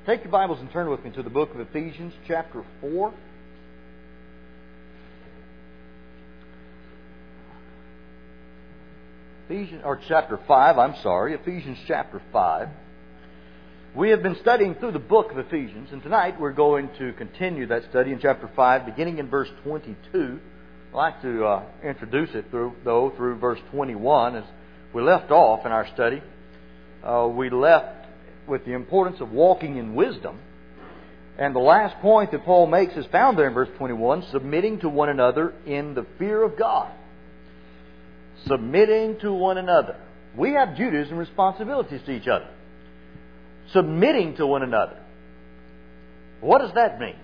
Take your Bibles and turn with me to the book of Ephesians, chapter 4. Chapter 5, Ephesians chapter 5. We have been studying through the book of Ephesians, and tonight we're going to continue that study in chapter 5, beginning in verse 22. I'd like to introduce it through verse 21. As we left off in our study, we left with the importance of walking in wisdom. And the last point that Paul makes is found there in verse 21, submitting to one another in the fear of God. Submitting to one another. We have duties and responsibilities to each other. Submitting to one another. What does that mean?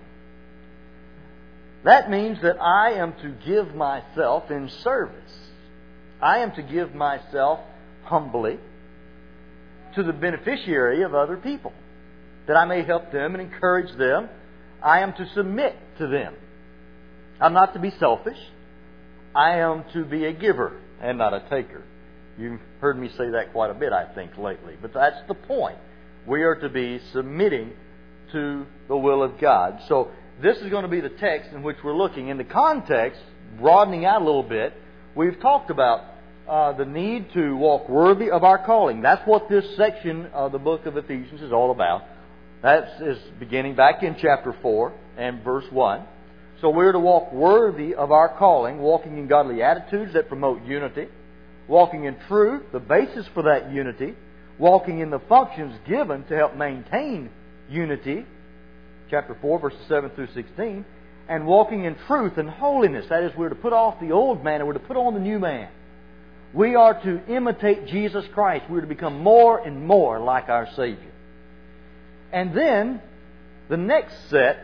That means that I am to give myself in service. I am to give myself humbly to the beneficiary of other people, that I may help them and encourage them. I am to submit to them. I'm not to be selfish. I am to be a giver and not a taker. You've heard me say that quite a bit, I think, lately. But that's the point. We are to be submitting to the will of God. So this is going to be the text in which we're looking. In the context, broadening out a little bit, we've talked about the need to walk worthy of our calling. That's what this section of the book of Ephesians is all about. That is beginning back in chapter 4 and verse 1. So we're to walk worthy of our calling, walking in godly attitudes that promote unity, walking in truth, the basis for that unity, walking in the functions given to help maintain unity, chapter 4, verses 7 through 16, and walking in truth and holiness. That is, we're to put off the old man and we're to put on the new man. We are to imitate Jesus Christ. We're to become more and more like our Savior. And then, the next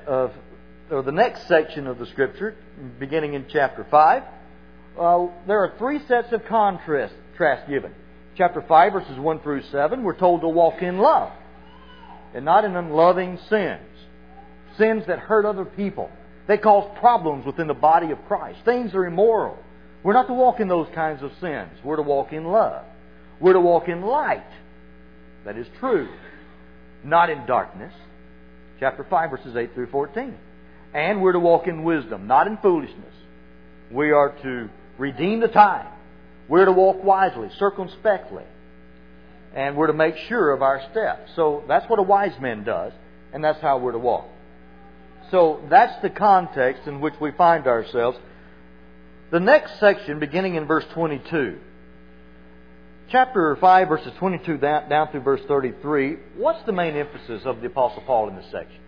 section of the Scripture, beginning in chapter 5, there are three sets of contrast given. Chapter 5, verses 1 through 7, we're told to walk in love and not in unloving sins. Sins that hurt other people. They cause problems within the body of Christ. Things are immoral. We're not to walk in those kinds of sins. We're to walk in love. We're to walk in light. That is true. Not in darkness. Chapter 5, verses 8 through 14. And we're to walk in wisdom, not in foolishness. We are to redeem the time. We're to walk wisely, circumspectly. And we're to make sure of our steps. So that's what a wise man does, and that's how we're to walk. So that's the context in which we find ourselves. The next section, beginning in verse 22. Chapter 5, verses 22 down through verse 33. What's the main emphasis of the Apostle Paul in this section?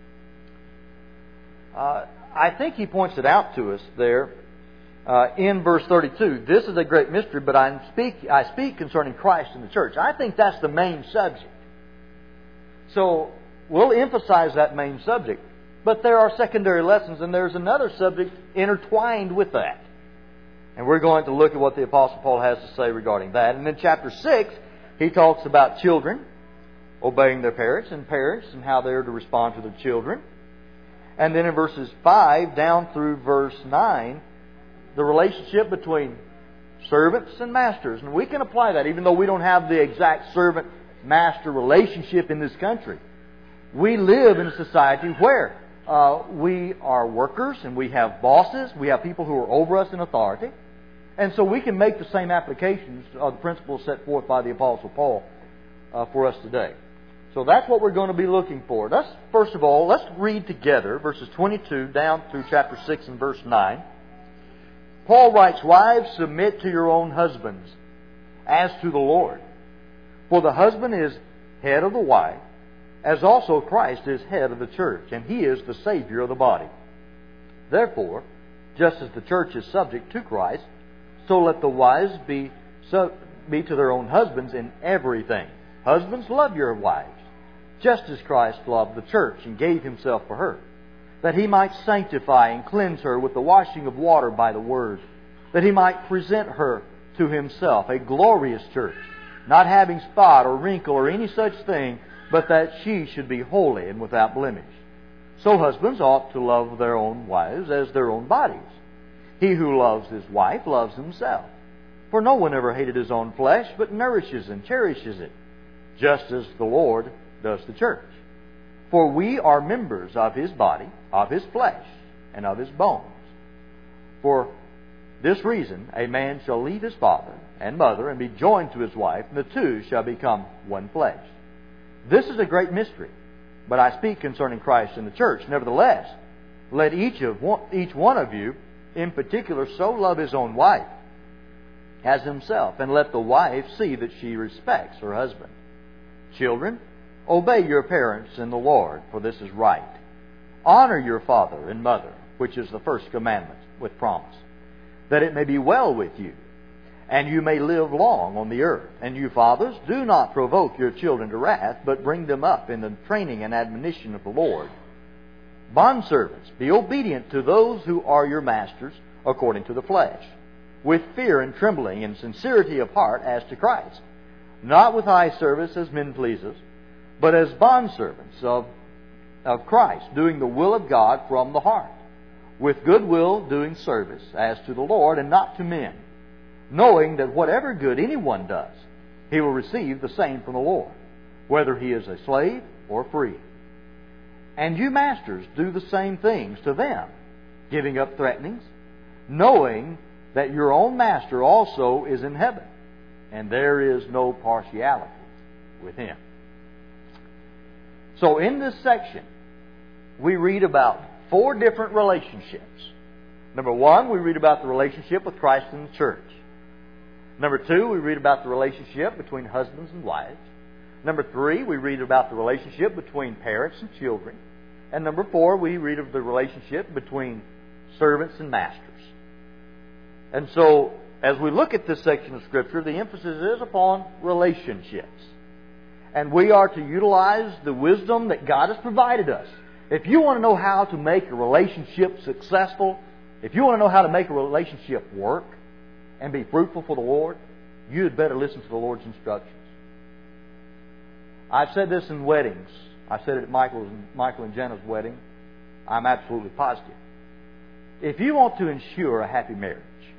I think he points it out to us there in verse 32. This is a great mystery, but I speak concerning Christ and the church. I think that's the main subject. So we'll emphasize that main subject. But there are secondary lessons, and there's another subject intertwined with that. And we're going to look at what the Apostle Paul has to say regarding that. And in chapter 6, he talks about children obeying their parents and how they're to respond to their children. And then in verses 5 down through verse 9, the relationship between servants and masters. And we can apply that even though we don't have the exact servant-master relationship in this country. We live in a society where we are workers and we have bosses. We have people who are over us in authority. And so we can make the same applications of the principles set forth by the Apostle Paul for us today. So that's what we're going to be looking for. First of all, let's read together verses 22 down through chapter 6 and verse 9. Paul writes, "Wives, submit to your own husbands, as to the Lord. For the husband is head of the wife, as also Christ is head of the church, and He is the Savior of the body. Therefore, just as the church is subject to Christ, so let the wives be to their own husbands in everything. Husbands, love your wives, just as Christ loved the church and gave Himself for her, that He might sanctify and cleanse her with the washing of water by the Word, that He might present her to Himself, a glorious church, not having spot or wrinkle or any such thing, but that she should be holy and without blemish. So husbands ought to love their own wives as their own bodies. He who loves his wife loves himself. For no one ever hated his own flesh, but nourishes and cherishes it, just as the Lord does the church. For we are members of His body, of His flesh, and of His bones. For this reason, a man shall leave his father and mother and be joined to his wife, and the two shall become one flesh. This is a great mystery, but I speak concerning Christ and the church. Nevertheless, let each one of you in particular so love his own wife as himself, and let the wife see that she respects her husband. Children, obey your parents in the Lord, for this is right. Honor your father and mother, which is the first commandment, with promise, that it may be well with you, and you may live long on the earth. And you fathers, do not provoke your children to wrath, but bring them up in the training and admonition of the Lord. Bondservants, be obedient to those who are your masters according to the flesh, with fear and trembling and sincerity of heart as to Christ, not with eye service as men pleasers, but as bondservants of Christ, doing the will of God from the heart, with good will doing service as to the Lord and not to men, knowing that whatever good anyone does, he will receive the same from the Lord, whether he is a slave or free. And you masters, do the same things to them, giving up threatenings, knowing that your own master also is in heaven, and there is no partiality with him. So in this section, we read about 4 different relationships. Number 1, we read about the relationship with Christ and the church. Number 2, we read about the relationship between husbands and wives. Number 3, we read about the relationship between parents and children. And number 4, we read of the relationship between servants and masters. And so, as we look at this section of Scripture, the emphasis is upon relationships. And we are to utilize the wisdom that God has provided us. If you want to know how to make a relationship successful, if you want to know how to make a relationship work and be fruitful for the Lord, you had better listen to the Lord's instructions. I've said this in weddings. I said it at Michael and Jenna's wedding. I'm absolutely positive. If you want to ensure a happy marriage,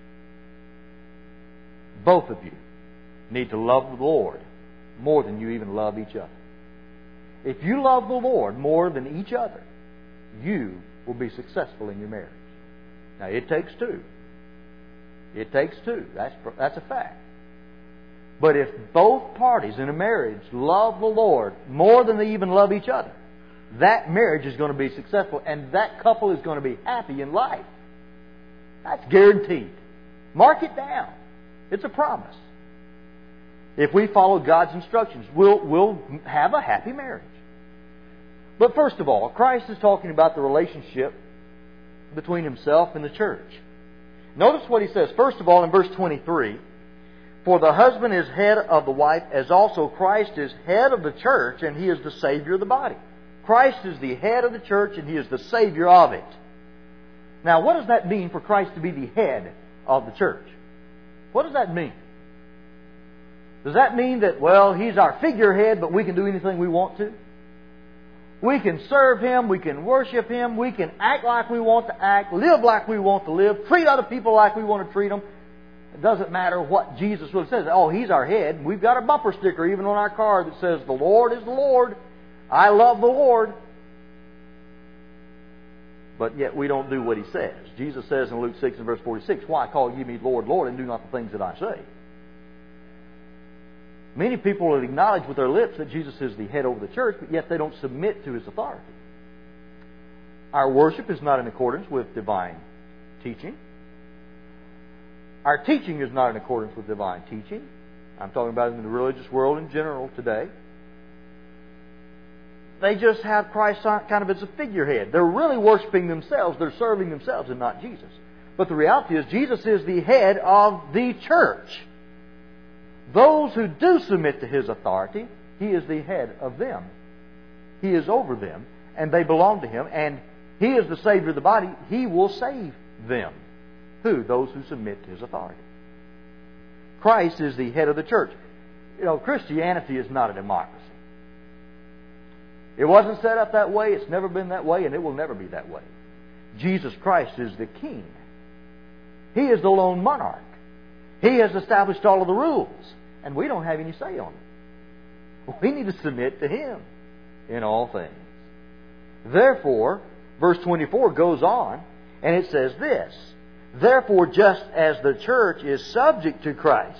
both of you need to love the Lord more than you even love each other. If you love the Lord more than each other, you will be successful in your marriage. Now, it takes 2. It takes 2. That's a fact. But if both parties in a marriage love the Lord more than they even love each other, that marriage is going to be successful, and that couple is going to be happy in life. That's guaranteed. Mark it down. It's a promise. If we follow God's instructions, we'll have a happy marriage. But first of all, Christ is talking about the relationship between Himself and the church. Notice what He says. First of all, in verse 23, for the husband is head of the wife, as also Christ is head of the church, and He is the Savior of the body. Christ is the head of the church, and He is the Savior of it. Now, what does that mean for Christ to be the head of the church? What does that mean? Does that mean that, well, He's our figurehead, but we can do anything we want to? We can serve Him, we can worship Him, we can act like we want to act, live like we want to live, treat other people like we want to treat them. It doesn't matter what Jesus really says. Oh, He's our head. We've got a bumper sticker even on our car that says, the Lord is the Lord. I love the Lord. But yet we don't do what He says. Jesus says in Luke 6 and verse 46, why call ye me Lord, Lord, and do not the things that I say? Many people will acknowledge with their lips that Jesus is the head over the church, but yet they don't submit to His authority. Our worship is not in accordance with divine teaching. Our teaching is not in accordance with divine teaching. I'm talking about in the religious world in general today. They just have Christ kind of as a figurehead. They're really worshiping themselves. They're serving themselves and not Jesus. But the reality is Jesus is the head of the church. Those who do submit to His authority, He is the head of them. He is over them, and they belong to Him. And He is the Savior of the body. He will save them. Who? Those who submit to His authority. Christ is the head of the church. You know, Christianity is not a democracy. It wasn't set up that way. It's never been that way, and it will never be that way. Jesus Christ is the King. He is the lone monarch. He has established all of the rules, and we don't have any say on it. We need to submit to Him in all things. Therefore, verse 24 goes on, and it says this, therefore, just as the church is subject to Christ.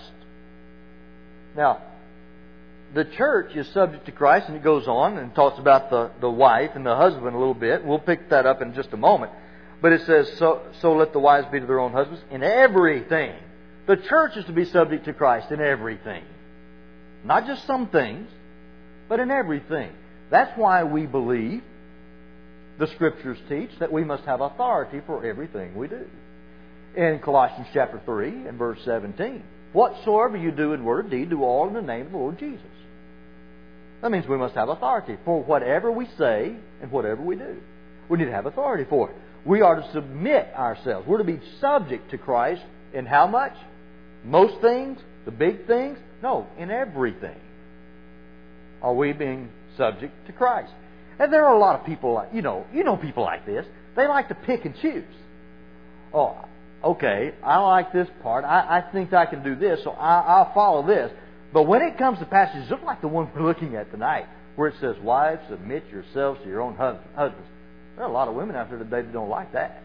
Now, the church is subject to Christ, and it goes on and talks about the wife and the husband a little bit. We'll pick that up in just a moment. But it says, so let the wives be to their own husbands in everything. The church is to be subject to Christ in everything. Not just some things, but in everything. That's why we believe the Scriptures teach that we must have authority for everything we do. In Colossians chapter 3 and verse 17, whatsoever you do in word or deed, do all in the name of the Lord Jesus. That means we must have authority for whatever we say and whatever we do. We need to have authority for it. We are to submit ourselves. We're to be subject to Christ in how much? Most things? The big things? No, in everything. Are we being subject to Christ? And there are a lot of people like, you know people like this. They like to pick and choose. Oh, okay, I like this part. I think I can do this, so I'll follow this. But when it comes to passages just like the one we're looking at tonight, where it says, wives, submit yourselves to your own husbands. There are a lot of women out there today that don't like that.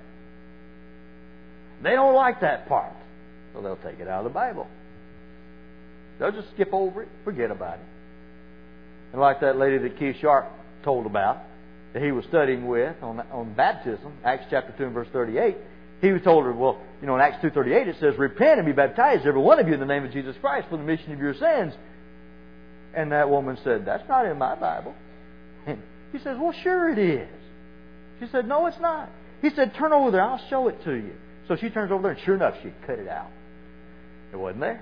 They don't like that part. So they'll take it out of the Bible. They'll just skip over it, forget about it. And like that lady that Keith Sharp told about, that he was studying with on baptism, Acts chapter 2 and verse 38, he told her, well, in Acts 2:38 it says, repent and be baptized, every one of you, in the name of Jesus Christ for the remission of your sins. And that woman said, that's not in my Bible. And he says, well, sure it is. She said, no, it's not. He said, turn over there, I'll show it to you. So she turns over there, and sure enough, she cut it out. It wasn't there.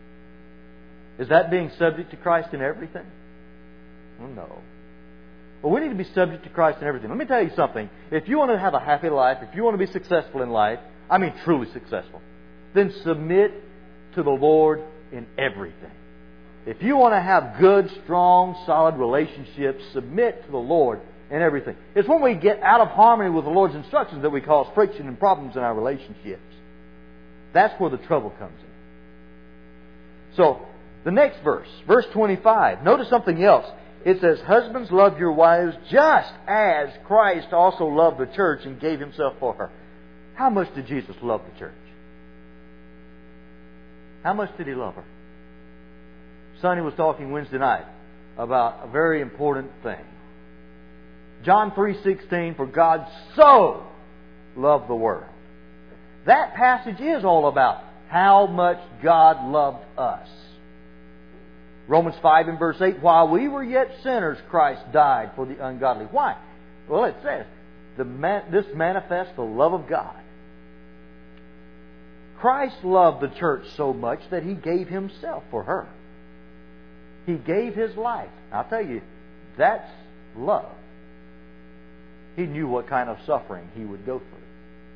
Is that being subject to Christ in everything? Well, no. Well, we need to be subject to Christ in everything. Let me tell you something. If you want to have a happy life, if you want to be successful in life, I mean truly successful, then submit to the Lord in everything. If you want to have good, strong, solid relationships, submit to the Lord in everything. It's when we get out of harmony with the Lord's instructions that we cause friction and problems in our relationships. That's where the trouble comes in. So, the next verse, verse 25, notice something else. It says, husbands, love your wives just as Christ also loved the church and gave Himself for her. How much did Jesus love the church? How much did He love her? Sonny was talking Wednesday night about a very important thing. John 3:16, for God so loved the world. That passage is all about how much God loved us. Romans 5 and verse 8, while we were yet sinners, Christ died for the ungodly. Why? Well, it says, this manifests the love of God. Christ loved the church so much that He gave Himself for her. He gave His life. I'll tell you, that's love. He knew what kind of suffering He would go through.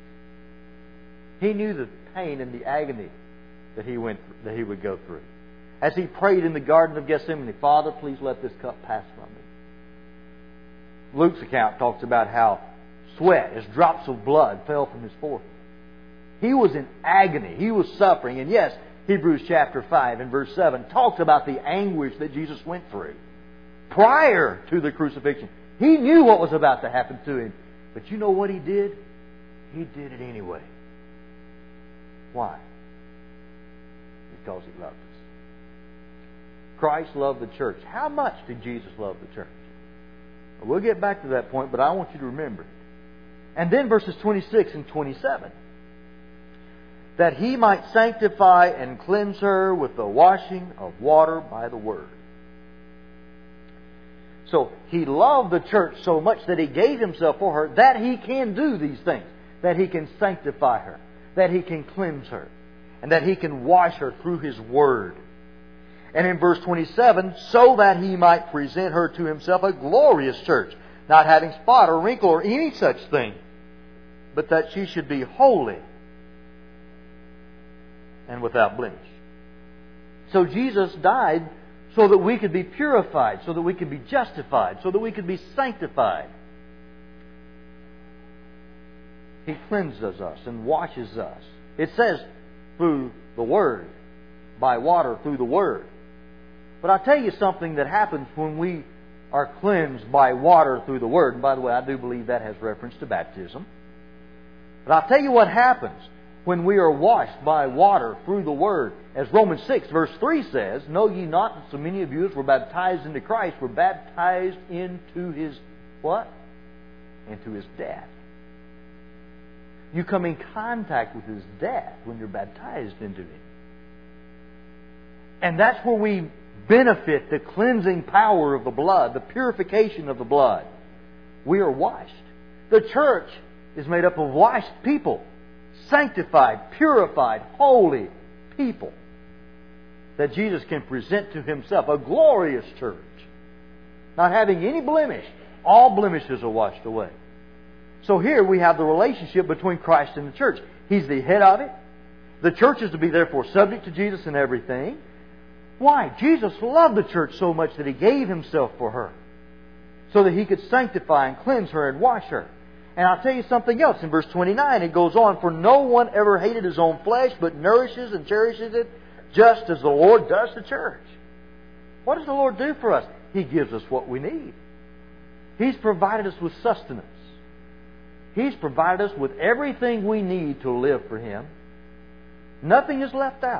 He knew the pain and the agony that He would go through. As He prayed in the Garden of Gethsemane, Father, please let this cup pass from me. Luke's account talks about how sweat, as drops of blood, fell from His forehead. He was in agony. He was suffering. And yes, Hebrews chapter 5 and verse 7 talks about the anguish that Jesus went through prior to the crucifixion. He knew what was about to happen to Him. But you know what He did? He did it anyway. Why? Because He loved us. Christ loved the church. How much did Jesus love the church? We'll get back to that point, but I want you to remember it. And then verses 26 and 27. That He might sanctify and cleanse her with the washing of water by the Word. So He loved the church so much that He gave Himself for her, that He can do these things. That He can sanctify her. That He can cleanse her. And that He can wash her through His Word. And in verse 27, so that He might present her to Himself a glorious church, not having spot or wrinkle or any such thing, but that she should be holy and without blemish. So Jesus died so that we could be purified, so that we could be justified, so that we could be sanctified. He cleanses us and washes us. It says through the Word, by water through the Word. But I'll tell you something that happens when we are cleansed by water through the Word. And by the way, I do believe that has reference to baptism. But I'll tell you what happens when we are washed by water through the Word. As Romans 6 verse 3 says, "Know ye not that so many of you as were baptized into Christ were baptized into His" what? Into His death. You come in contact with His death when you're baptized into Him. And that's where we benefit the cleansing power of the blood, the purification of the blood. We are washed. The church is made up of washed people, sanctified, purified, holy people that Jesus can present to Himself. A glorious church, not having any blemish. All blemishes are washed away. So here we have the relationship between Christ and the church. He's the head of it. The church is to be therefore subject to Jesus in everything. Why? Jesus loved the church so much that He gave Himself for her, so that He could sanctify and cleanse her and wash her. And I'll tell you something else. In verse 29 it goes on, "For no one ever hated his own flesh, but nourishes and cherishes it, just as the Lord does the church." What does the Lord do for us? He gives us what we need. He's provided us with sustenance. He's provided us with everything we need to live for Him. Nothing is left out.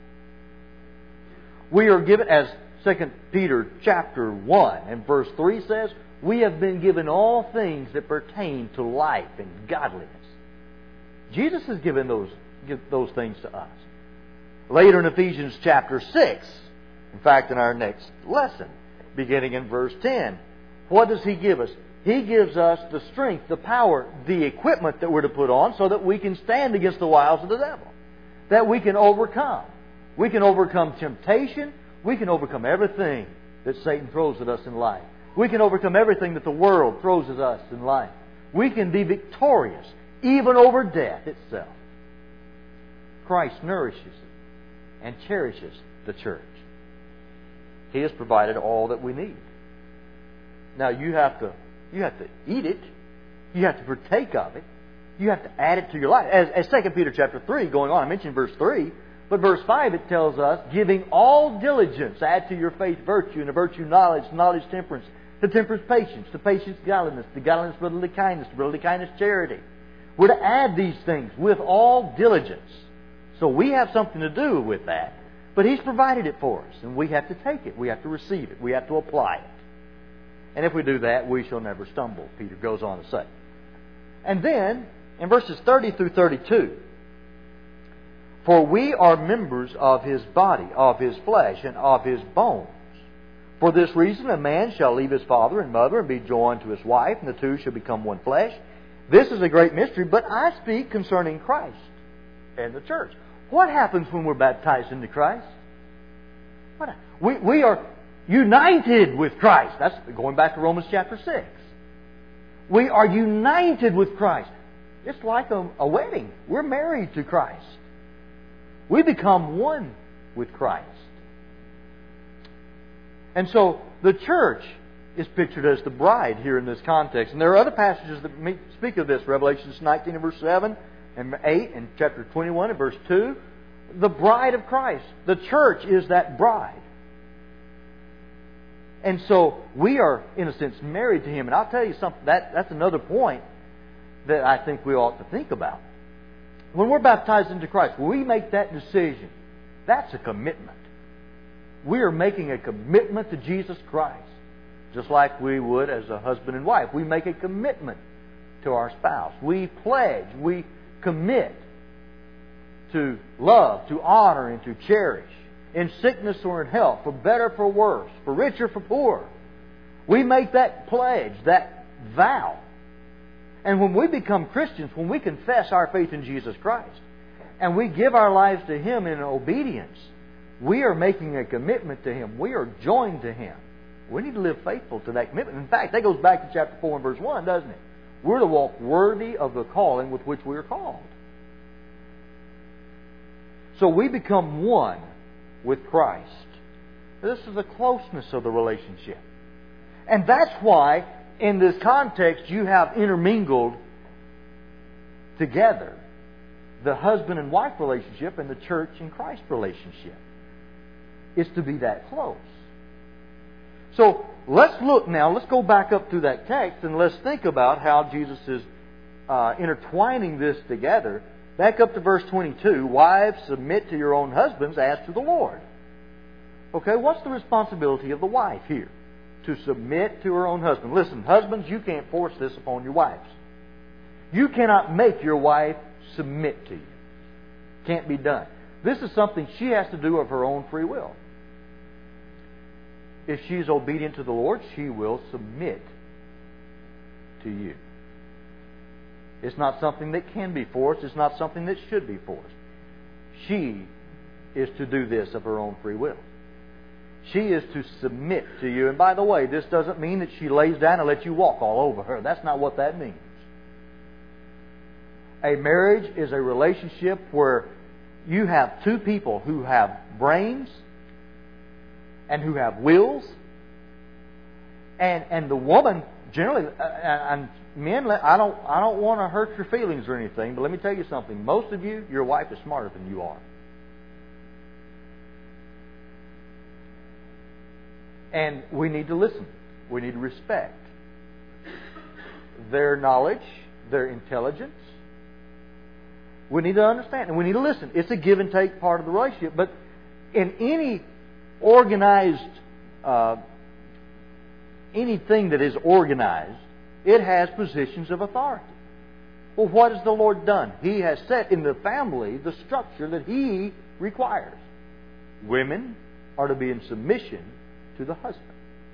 We are given, as 2 Peter chapter 1 and verse 3 says, we have been given all things that pertain to life and godliness. Jesus has given those things to us. Later in Ephesians chapter 6, in fact in our next lesson, beginning in verse 10, what does He give us? He gives us the strength, the power, the equipment that we're to put on so that we can stand against the wiles of the devil. That we can overcome. We can overcome temptation. We can overcome everything that Satan throws at us in life. We can overcome everything that the world throws at us in life. We can be victorious, even over death itself. Christ nourishes and cherishes the church. He has provided all that we need. Now you have to eat it. You have to partake of it. You have to add it to your life. As 2 Peter chapter 3, going on, I mentioned verse 3, but verse 5 it tells us, "Giving all diligence, add to your faith virtue, and to virtue knowledge, knowledge temperance, to temperance patience, to patience godliness, to godliness brotherly kindness, to brotherly kindness charity." We're to add these things with all diligence. So we have something to do with that. But He's provided it for us, and we have to take it. We have to receive it. We have to apply it. And if we do that, we shall never stumble, Peter goes on to say. And then, in verses 30 through 32, "For we are members of His body, of His flesh, and of His bones. For this reason a man shall leave his father and mother and be joined to his wife, and the two shall become one flesh. This is a great mystery, but I speak concerning Christ and the church." What happens when we're baptized into Christ? We are united with Christ. That's going back to Romans chapter 6. We are united with Christ. It's like a wedding. We're married to Christ. We become one with Christ. And so the church is pictured as the bride here in this context. And there are other passages that speak of this. Revelation 19 and verse 7 and 8 and chapter 21 and verse 2. The bride of Christ. The church is that bride. And so we are, in a sense, married to Him. And I'll tell you something, that's another point that I think we ought to think about. When we're baptized into Christ, when we make that decision, that's a commitment. We are making a commitment to Jesus Christ. Just like we would as a husband and wife. We make a commitment to our spouse. We pledge, we commit to love, to honor, and to cherish. In sickness or in health, for better, for worse, for rich or for poor. We make that pledge, that vow. And when we become Christians, when we confess our faith in Jesus Christ, and we give our lives to Him in obedience, we are making a commitment to Him. We are joined to Him. We need to live faithful to that commitment. In fact, that goes back to chapter 4 and verse 1, doesn't it? We're to walk worthy of the calling with which we are called. So we become one with Christ. This is the closeness of the relationship. And that's why, in this context, you have intermingled together the husband and wife relationship and the church and Christ relationship. It's to be that close. So, let's look now. Let's go back up through that text and let's think about how Jesus is intertwining this together. Back up to verse 22. Wives, submit to your own husbands as to the Lord. Okay, what's the responsibility of the wife here? To submit to her own husband. Listen, husbands, you can't force this upon your wives. You cannot make your wife submit to you. Can't be done. This is something she has to do of her own free will. If she's obedient to the Lord, she will submit to you. It's not something that can be forced. It's not something that should be forced. She is to do this of her own free will. She is to submit to you. And by the way, this doesn't mean that she lays down and lets you walk all over her. That's not what that means. A marriage is a relationship where you have two people who have brains and who have wills. And the woman generally, and men, I don't want to hurt your feelings or anything, but let me tell you something. Most of you, your wife is smarter than you are. And we need to listen. We need to respect their knowledge, their intelligence. We need to understand and we need to listen. It's a give and take part of the relationship. But in any organized, anything that is organized, it has positions of authority. Well, what has the Lord done? He has set in the family the structure that He requires. Women are to be in submission to the husband.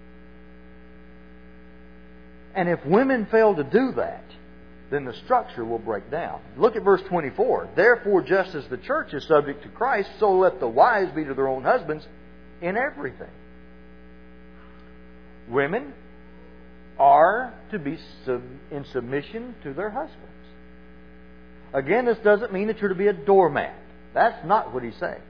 And if women fail to do that, then the structure will break down. Look at verse 24. Therefore, just as the church is subject to Christ, so let the wives be to their own husbands in everything. Women are to be in submission to their husbands. Again, this doesn't mean that you're to be a doormat. That's not what he's saying.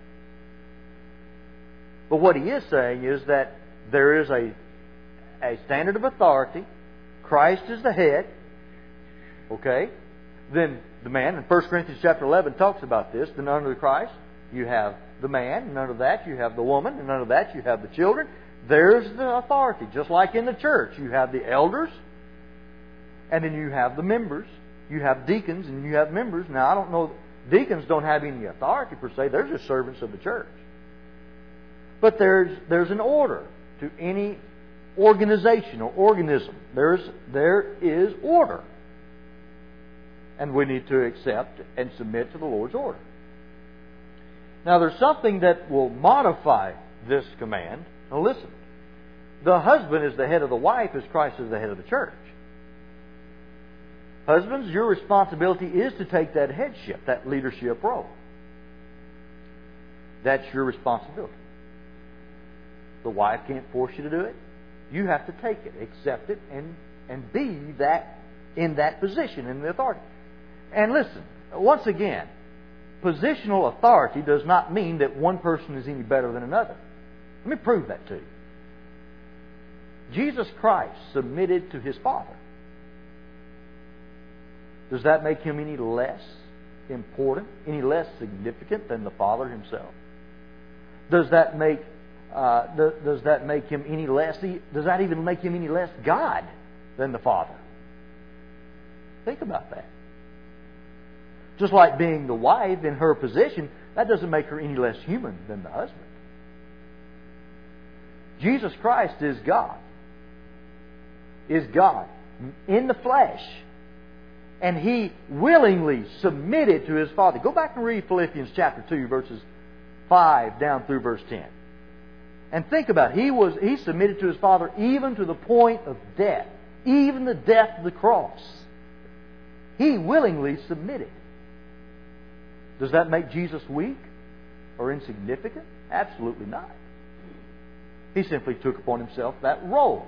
But what he is saying is that there is a standard of authority. Christ is the head. Okay? Then the man, in 1 Corinthians chapter 11 talks about this. Then under Christ you have the man, and under that you have the woman, and under that you have the children. There's the authority. Just like in the church, you have the elders, and then you have the members. You have deacons, and you have members. Now, I don't know, deacons don't have any authority per se. They're just servants of the church. But there's an order to any organization or organism. There is order. And we need to accept and submit to the Lord's order. Now, there's something that will modify this command. Now, listen. The husband is the head of the wife as Christ is the head of the church. Husbands, your responsibility is to take that headship, that leadership role. That's your responsibility. The wife can't force you to do it. You have to take it, accept it, and be that in that position, in the authority. And listen, once again, positional authority does not mean that one person is any better than another. Let me prove that to you. Jesus Christ submitted to His Father. Does that make Him any less important, any less significant than the Father Himself? Does that make Him any less? Does that even make Him any less God than the Father? Think about that. Just like being the wife in her position, that doesn't make her any less human than the husband. Jesus Christ is God. Is God in the flesh. And He willingly submitted to His Father. Go back and read Philippians chapter 2, verses 5 down through verse 10. And think about it. He submitted to His Father even to the point of death. Even the death of the cross. He willingly submitted. Does that make Jesus weak or insignificant? Absolutely not. He simply took upon Himself that role.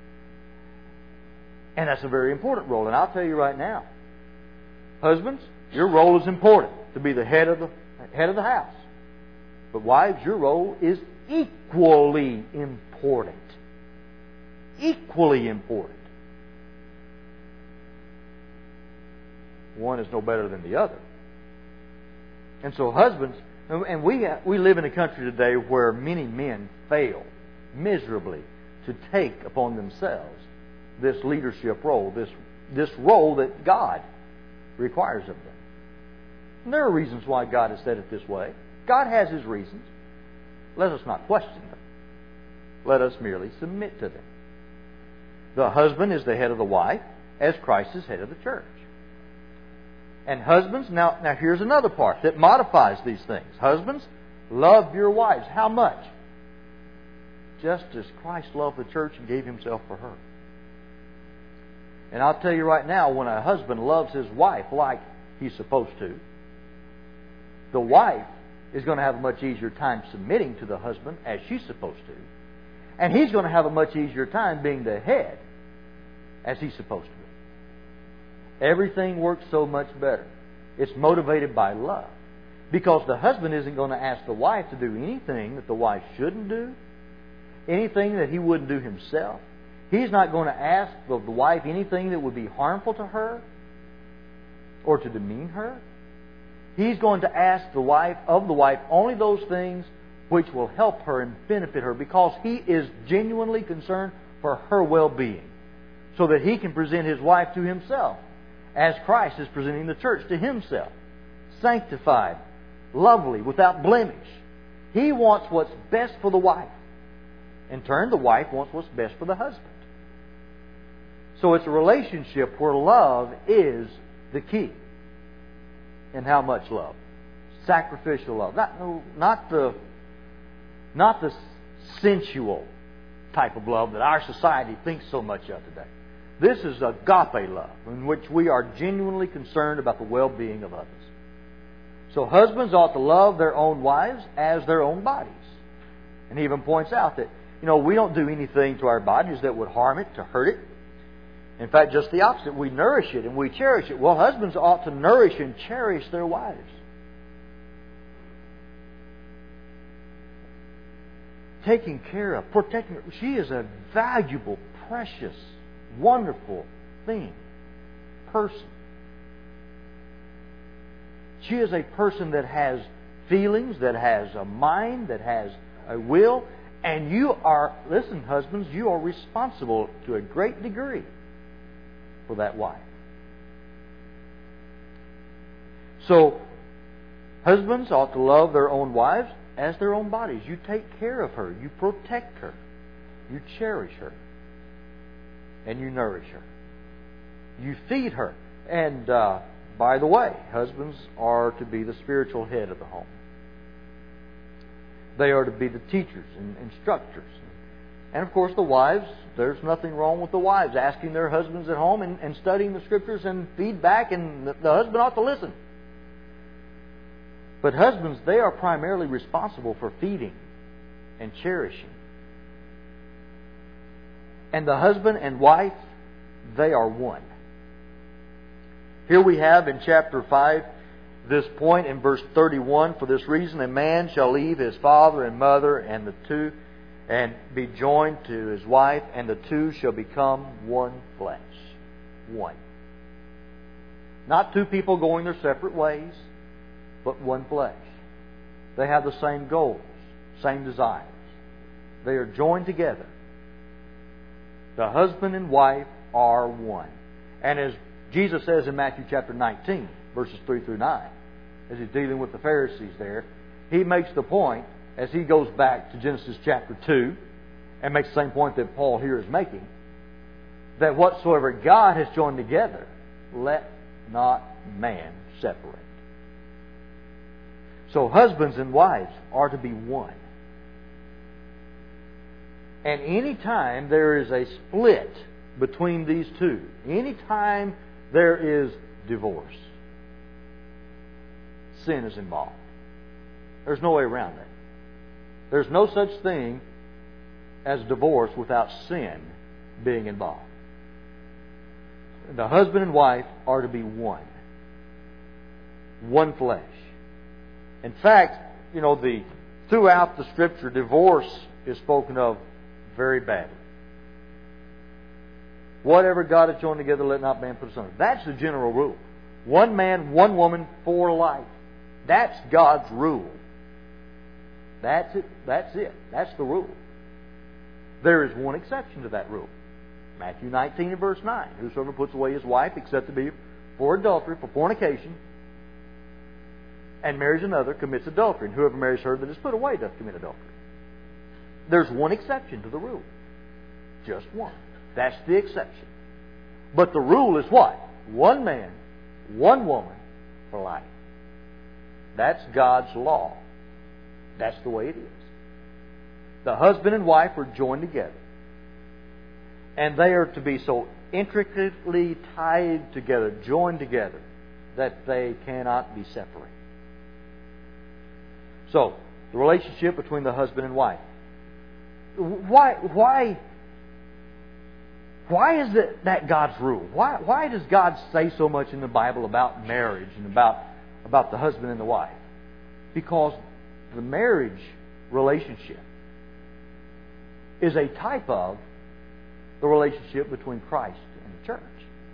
And that's a very important role. And I'll tell you right now, husbands, your role is important to be the head of the house. But wives, your role is equally important. Equally important. One is no better than the other. And so husbands, and we live in a country today where many men fail miserably to take upon themselves this leadership role, this role that God requires of them. And there are reasons why God has said it this way. God has His reasons. Let us not question them. Let us merely submit to them. The husband is the head of the wife, as Christ is head of the church. And husbands, now here's another part that modifies these things. Husbands, love your wives. How much? Just as Christ loved the church and gave Himself for her. And I'll tell you right now, when a husband loves his wife like he's supposed to, the wife is going to have a much easier time submitting to the husband as she's supposed to. And he's going to have a much easier time being the head as he's supposed to be. Everything works so much better. It's motivated by love. Because the husband isn't going to ask the wife to do anything that the wife shouldn't do, anything that he wouldn't do himself. He's not going to ask of the wife anything that would be harmful to her or to demean her. He's going to ask of the wife only those things which will help her and benefit her, because he is genuinely concerned for her well-being, so that he can present his wife to himself as Christ is presenting the church to Himself, sanctified, lovely, without blemish. He wants what's best for the wife. In turn, the wife wants what's best for the husband. So it's a relationship where love is the key. And how much love? Sacrificial love. Not the sensual type of love that our society thinks so much of today. This is agape love, in which we are genuinely concerned about the well-being of others. So husbands ought to love their own wives as their own bodies. And he even points out that, we don't do anything to our bodies that would harm it, to hurt it. In fact, just the opposite. We nourish it and we cherish it. Well, husbands ought to nourish and cherish their wives. Taking care of, protecting her. She is a valuable, precious, wonderful person. She is a person that has feelings, that has a mind, that has a will. And you are, listen, husbands, you are responsible to a great degree for that wife. So, husbands ought to love their own wives as their own bodies. You take care of her. You protect her. You cherish her. And you nourish her. You feed her. And, by the way, husbands are to be the spiritual head of the home. They are to be the teachers and instructors. And of course the wives, there's nothing wrong with the wives asking their husbands at home and studying the Scriptures and feedback, and the husband ought to listen. But husbands, they are primarily responsible for feeding and cherishing. And the husband and wife, they are one. Here we have in chapter 5 this point in verse 31, for this reason a man shall leave his father and mother and be joined to his wife, and the two shall become one flesh. One. Not two people going their separate ways, but one flesh. They have the same goals, same desires. They are joined together. The husband and wife are one. And as Jesus says in Matthew chapter 19, verses 3 through 9, as he's dealing with the Pharisees there, he makes the point, as he goes back to Genesis chapter 2, and makes the same point that Paul here is making, that whatsoever God has joined together, let not man separate. So husbands and wives are to be one. And any time there is a split between these two, any time there is divorce, sin is involved. There's no way around that. There's no such thing as divorce without sin being involved. The husband and wife are to be one. One flesh. In fact, throughout the Scripture, divorce is spoken of very badly. Whatever God has joined together, let not man put asunder. That's the general rule. One man, one woman for life. That's God's rule. That's it. That's the rule. There is one exception to that rule. Matthew 19 and verse 9. Whosoever puts away his wife except to be for adultery, for fornication, and marries another, commits adultery. And whoever marries her that is put away doth commit adultery. There's one exception to the rule. Just one. That's the exception. But the rule is what? One man, one woman for life. That's God's law. That's the way it is. The husband and wife are joined together. And they are to be so intricately tied together, joined together, that they cannot be separated. So, the relationship between the husband and wife. Why is that God's rule? Why does God say so much in the Bible about marriage and about the husband and the wife? Because the marriage relationship is a type of the relationship between Christ and the church.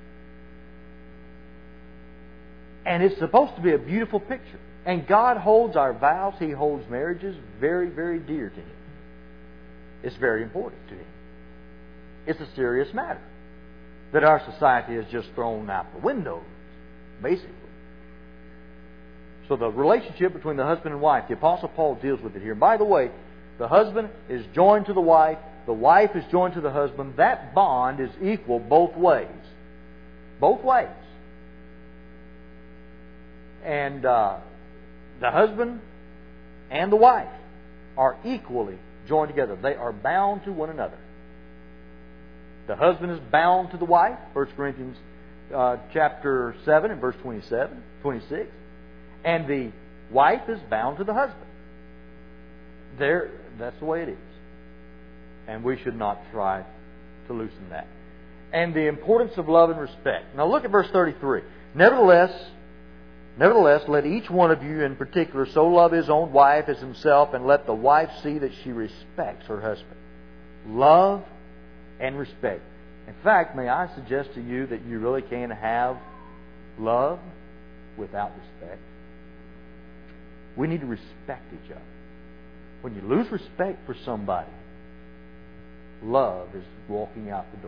And it's supposed to be a beautiful picture. And God holds our vows, He holds marriages very, very dear to Him. It's very important to Him. It's a serious matter that our society has just thrown out the window, basically. So the relationship between the husband and wife, the Apostle Paul deals with it here. By the way, the husband is joined to the wife is joined to the husband. That bond is equal both ways. Both ways. And the husband and the wife are equally joined together. They are bound to one another. The husband is bound to the wife, 1 Corinthians chapter 7 and verse 26. And the wife is bound to the husband. That's the way it is. And we should not try to loosen that. And the importance of love and respect. Now look at verse 33. Nevertheless, let each one of you in particular so love his own wife as himself, and let the wife see that she respects her husband. Love and respect. In fact, may I suggest to you that you really can't have love without respect? We need to respect each other. When you lose respect for somebody, love is walking out the door.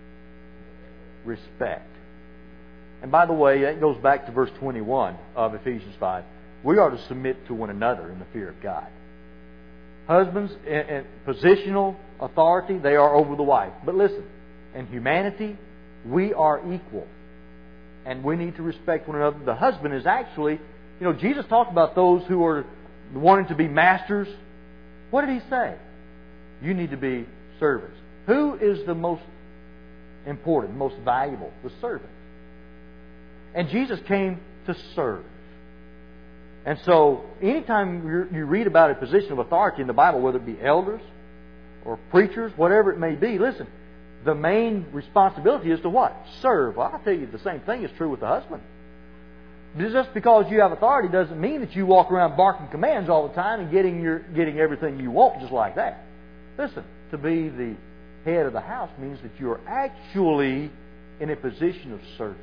Respect. And by the way, that goes back to verse 21 of Ephesians 5. We are to submit to one another in the fear of God. Husbands, in positional authority, they are over the wife. But listen, in humanity, we are equal. And we need to respect one another. The husband is actually, Jesus talked about those who are wanting to be masters. What did He say? You need to be servants. Who is the most important, most valuable? The servant. And Jesus came to serve. And so, anytime you read about a position of authority in the Bible, whether it be elders or preachers, whatever it may be, listen, the main responsibility is to what? Serve. Well, I'll tell you, the same thing is true with the husband. Just because you have authority doesn't mean that you walk around barking commands all the time and getting everything you want just like that. Listen, to be the head of the house means that you're actually in a position of service.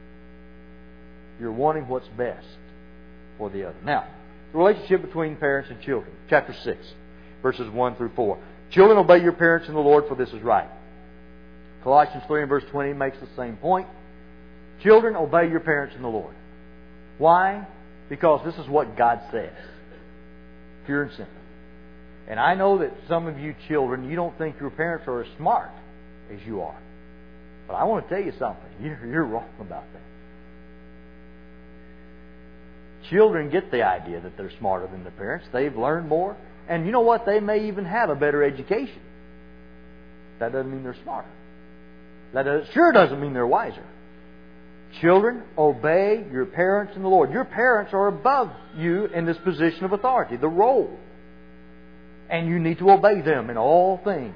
You're wanting what's best for the other. Now, the relationship between parents and children. Chapter 6, verses 1 through 4. Children, obey your parents in the Lord, for this is right. Colossians 3 and verse 20 makes the same point. Children, obey your parents in the Lord. Why? Because this is what God says. Pure and simple. And I know that some of you children, you don't think your parents are as smart as you are. But I want to tell you something. You're wrong about that. Children get the idea that they're smarter than their parents. They've learned more. And you know what? They may even have a better education. That doesn't mean they're smarter. Sure doesn't mean they're wiser. Children, obey your parents in the Lord. Your parents are above you in this position of authority, the role. And you need to obey them in all things.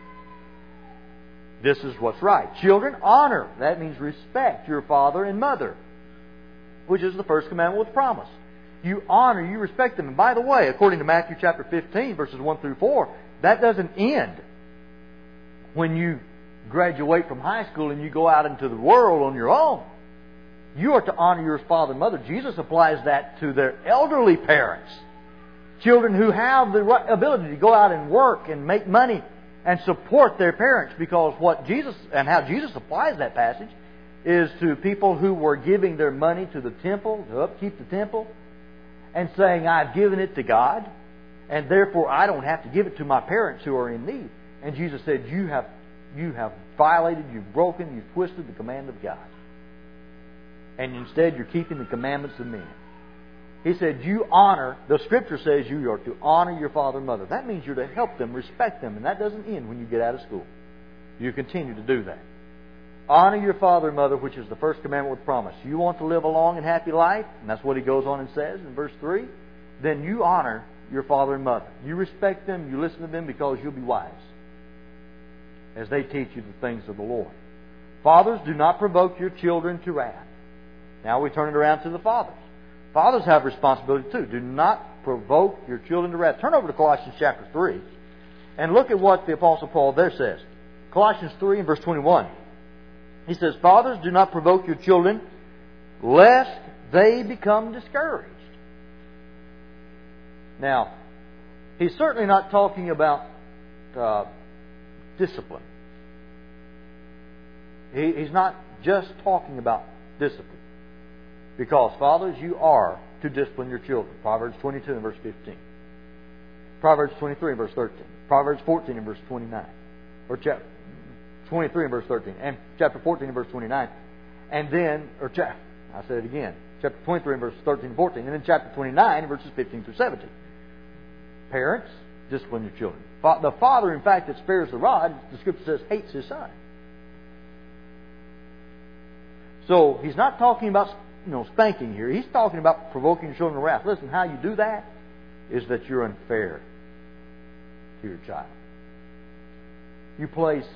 This is what's right. Children, honor. That means respect your father and mother, which is the first commandment with promise. You honor, you respect them. And by the way, according to Matthew chapter 15, verses 1 through 4, that doesn't end when you graduate from high school and you go out into the world on your own. You are to honor your father and mother. Jesus applies that to their elderly parents. Children who have the ability to go out and work and make money and support their parents, because what Jesus and how Jesus applies that passage is to people who were giving their money to the temple, to upkeep the temple, and saying, I've given it to God, and therefore I don't have to give it to my parents who are in need. And Jesus said, you have violated, you've broken, you've twisted the command of God. And instead you're keeping the commandments of men. He said, the Scripture says you are to honor your father and mother. That means you're to help them, respect them, and that doesn't end when you get out of school. You continue to do that. Honor your father and mother, which is the first commandment with promise. You want to live a long and happy life, and that's what he goes on and says in verse 3, then you honor your father and mother. You respect them, you listen to them, because you'll be wise as they teach you the things of the Lord. Fathers, do not provoke your children to wrath. Now we turn it around to the fathers. Fathers have responsibility too. Do not provoke your children to wrath. Turn over to Colossians chapter 3 and look at what the Apostle Paul there says. Colossians 3 and verse 21. He says, Fathers, do not provoke your children, lest they become discouraged. Now, he's certainly not talking about discipline. He's not just talking about discipline. Because, fathers, you are to discipline your children. Proverbs 22 and verse 15. Proverbs 23 and verse 13. Proverbs 14 and verse 29. Or chapter 23 and verse 13. And chapter 14 and verse 29. And then, I said it again. Chapter 23 and verses 13 and 14. And then chapter 29 and verses 15 through 17. Parents, discipline your children. The father, in fact, that spares the rod, the Scripture says, hates his son. So, he's not talking about spanking here. He's talking about provoking your children to wrath. Listen, how you do that is that you're unfair to your child. You place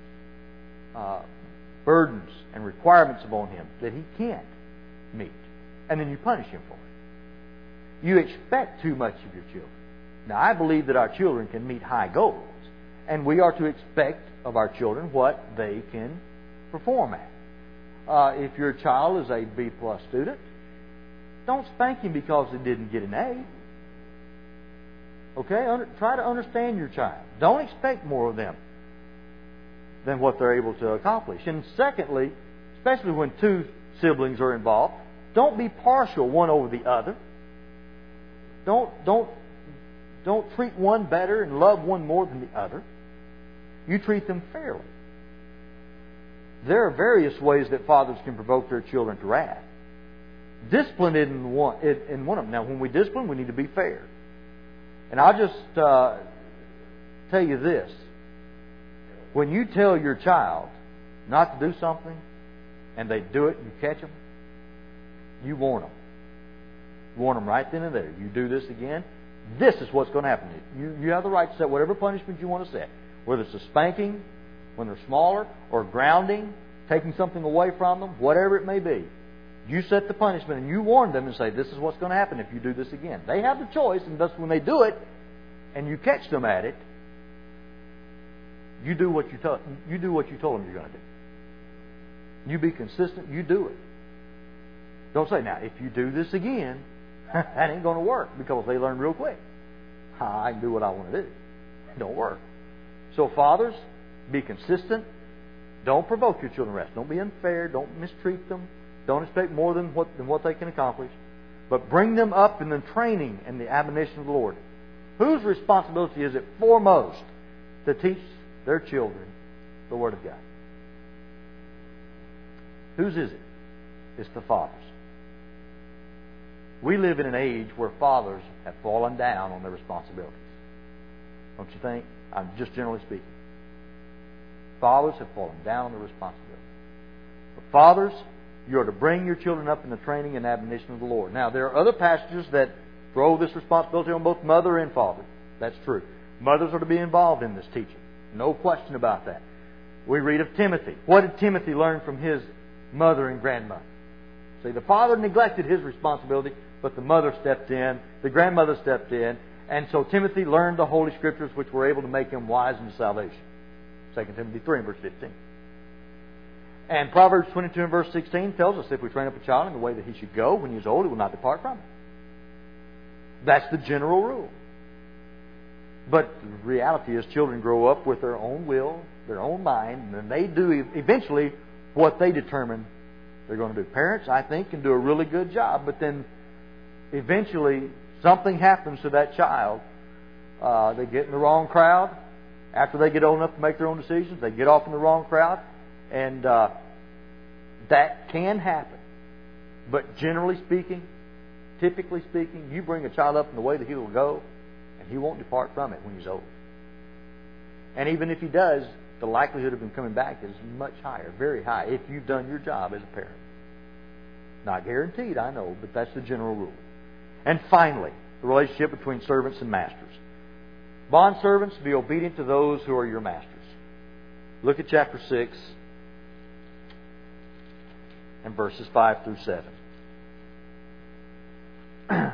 burdens and requirements upon him that he can't meet. And then you punish him for it. You expect too much of your children. Now, I believe that our children can meet high goals. And we are to expect of our children what they can perform at. If your child is a B-plus student, don't spank him because he didn't get an A. Okay? Try to understand your child. Don't expect more of them than what they're able to accomplish. And secondly, especially when two siblings are involved, don't be partial one over the other. Don't treat one better and love one more than the other. You treat them fairly. There are various ways that fathers can provoke their children to wrath. Discipline in one of them. Now, when we discipline, we need to be fair. And I'll just tell you this. When you tell your child not to do something, and they do it and you catch them, you warn them. You warn them right then and there. You do this again, this is what's going to happen. You have the right to set whatever punishment you want to set. Whether it's a spanking when they're smaller, or grounding, taking something away from them, whatever it may be. You set the punishment and you warn them and say, this is what's going to happen if you do this again. They have the choice, and thus when they do it, and you catch them at it, you do what you told them you're going to do. You be consistent, you do it. Don't say, now, if you do this again, that ain't going to work, because they learn real quick. I can do what I want to do. It don't work. So fathers, be consistent. Don't provoke your children to wrath. Don't be unfair. Don't mistreat them. Don't expect more than what they can accomplish. But bring them up in the training and the admonition of the Lord. Whose responsibility is it foremost to teach their children the Word of God? Whose is it? It's the fathers. We live in an age where fathers have fallen down on their responsibilities. Don't you think? I'm just generally speaking. Fathers have fallen down on their responsibility. But fathers, you are to bring your children up in the training and admonition of the Lord. Now, there are other passages that throw this responsibility on both mother and father. That's true. Mothers are to be involved in this teaching. No question about that. We read of Timothy. What did Timothy learn from his mother and grandmother? See, the father neglected his responsibility, but the mother stepped in, the grandmother stepped in, and so Timothy learned the Holy Scriptures, which were able to make him wise unto salvation. 2 Timothy 3 and verse 15. And Proverbs 22 and verse 16 tells us if we train up a child in the way that he should go, when he is old, he will not depart from it. That's the general rule. But the reality is children grow up with their own will, their own mind, and they do eventually what they determine they're going to do. Parents, I think, can do a really good job, but then eventually something happens to that child. They get in the wrong crowd. After they get old enough to make their own decisions, they get off in the wrong crowd. And that can happen. But generally speaking, typically speaking, you bring a child up in the way that he will go, and he won't depart from it when he's old. And even if he does, the likelihood of him coming back is much higher, very high, if you've done your job as a parent. Not guaranteed, I know, but that's the general rule. And finally, the relationship between servants and masters. Bondservants, be obedient to those who are your masters. Look at chapter 6 and verses 5 through 7.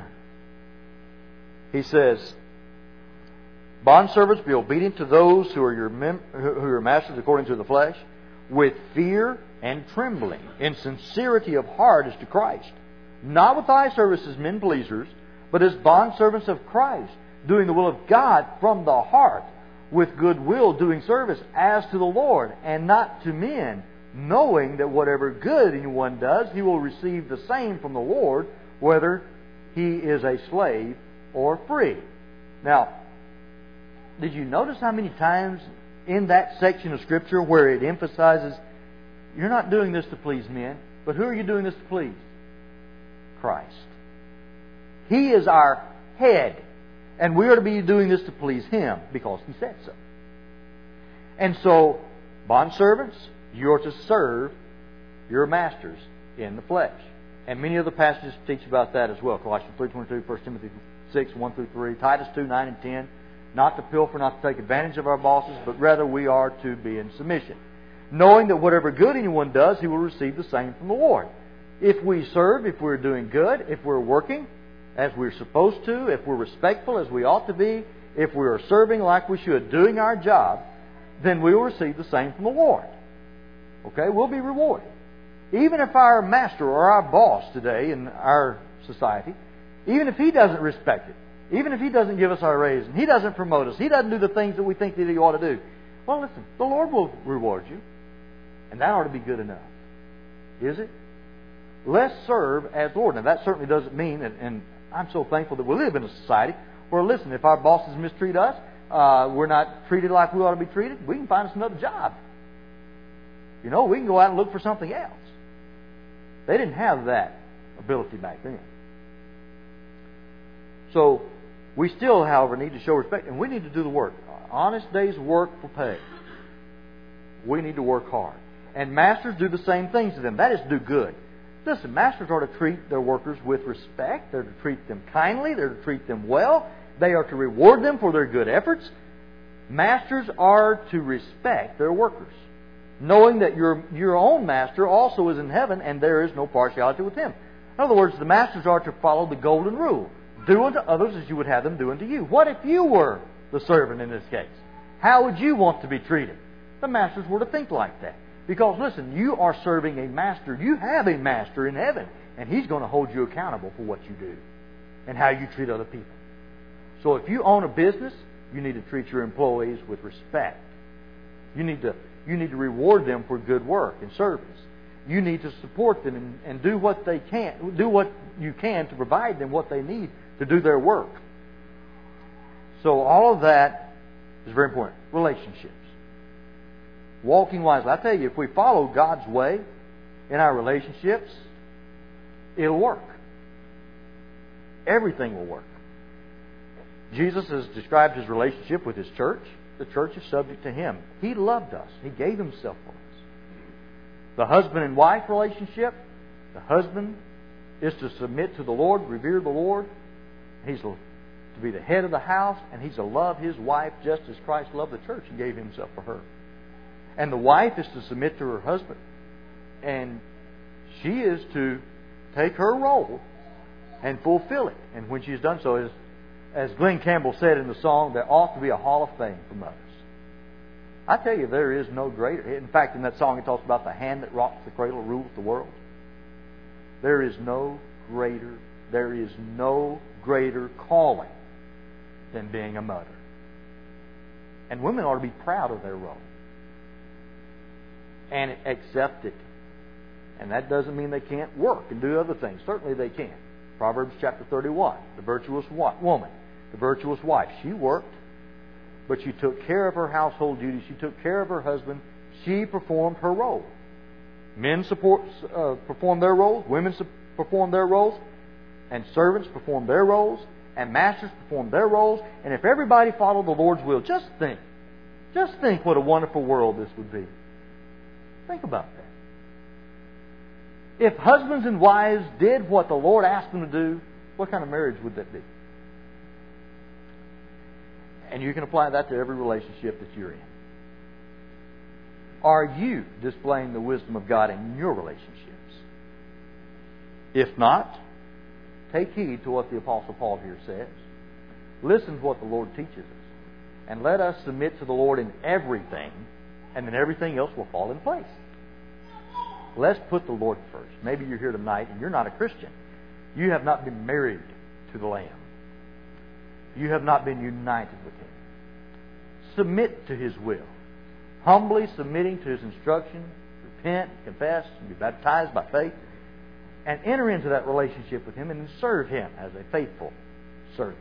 He says, Bondservants, be obedient to those who are your masters according to the flesh, with fear and trembling, in sincerity of heart as to Christ, not with eye service as men pleasers, but as bondservants of Christ, doing the will of God from the heart, with good will, doing service as to the Lord, and not to men, knowing that whatever good anyone does, he will receive the same from the Lord, whether he is a slave or free. Now, did you notice how many times in that section of Scripture where it emphasizes, you're not doing this to please men, but who are you doing this to please? Christ. He is our head, and we are to be doing this to please Him because He said so. And so, bondservants, you are to serve your masters in the flesh. And many of the passages teach about that as well. Colossians 3:22, 1 Timothy 6, 1 through 3, Titus 2, 9 and 10. Not to pilfer, not to take advantage of our bosses, but rather we are to be in submission. Knowing that whatever good anyone does, he will receive the same from the Lord. If we serve, if we're doing good, if we're working as we're supposed to, if we're respectful as we ought to be, if we are serving like we should, doing our job, then we will receive the same from the Lord. Okay? We'll be rewarded. Even if our master or our boss today in our society, even if he doesn't respect it, even if he doesn't give us our raise, and he doesn't promote us, he doesn't do the things that we think that he ought to do, well, listen, the Lord will reward you. And that ought to be good enough. Is it? Let's serve as Lord. Now, that certainly doesn't mean, and I'm so thankful that we live in a society where, listen, if our bosses mistreat us, we're not treated like we ought to be treated, we can find us another job. You know, we can go out and look for something else. They didn't have that ability back then. So, we still, however, need to show respect, and we need to do the work. Honest day's work for pay. We need to work hard. And masters do the same things to them. That is, do good. Listen, masters are to treat their workers with respect. They're to treat them kindly. They're to treat them well. They are to reward them for their good efforts. Masters are to respect their workers, knowing that your own master also is in heaven, and there is no partiality with him. In other words, the masters are to follow the golden rule. Do unto others as you would have them do unto you. What if you were the servant in this case? How would you want to be treated? The masters were to think like that. Because, listen, you are serving a master. You have a master in heaven. And He's going to hold you accountable for what you do and how you treat other people. So if you own a business, you need to treat your employees with respect. You need to reward them for good work and service. You need to support them and do what they can, do what you can to provide them what they need to do their work. So all of that is very important. Relationships. Walking wisely. I tell you, if we follow God's way in our relationships, it'll work. Everything will work. Jesus has described His relationship with His church. The church is subject to Him. He loved us. He gave Himself for us. The husband and wife relationship, the husband is to submit to the Lord, revere the Lord. He's to be the head of the house, and he's to love his wife just as Christ loved the church and gave Himself for her. And the wife is to submit to her husband. And she is to take her role and fulfill it. And when she's done so, as Glenn Campbell said in the song, there ought to be a hall of fame for mothers. I tell you, there is no greater. In fact, in that song, it talks about the hand that rocks the cradle rules the world. There is no greater calling than being a mother. And women ought to be proud of their role. And accept it. And that doesn't mean they can't work and do other things. Certainly they can. Proverbs chapter 31, the virtuous woman, the virtuous wife. She worked, but she took care of her household duties. She took care of her husband. She performed her role. Men perform their roles. Women perform their roles. And servants perform their roles. And masters perform their roles. And if everybody followed the Lord's will, just think what a wonderful world this would be. Think about that. If husbands and wives did what the Lord asked them to do, what kind of marriage would that be? And you can apply that to every relationship that you're in. Are you displaying the wisdom of God in your relationships? If not, take heed to what the Apostle Paul here says. Listen to what the Lord teaches us. And let us submit to the Lord in everything, and then everything else will fall in place. Let's put the Lord first. Maybe you're here tonight and you're not a Christian. You have not been married to the Lamb. You have not been united with Him. Submit to His will. Humbly submitting to His instruction. Repent, confess, and be baptized by faith. And enter into that relationship with Him and serve Him as a faithful servant.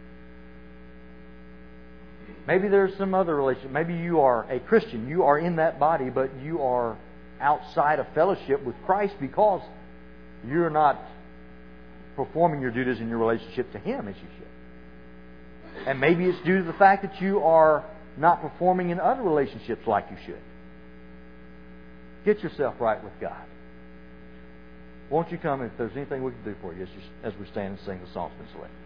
Maybe there's some other relationship. Maybe you are a Christian. You are in that body, but you are outside of fellowship with Christ because you're not performing your duties in your relationship to Him as you should. And maybe it's due to the fact that you are not performing in other relationships like you should. Get yourself right with God. Won't you come if there's anything we can do for you as we stand and sing the song's been selected?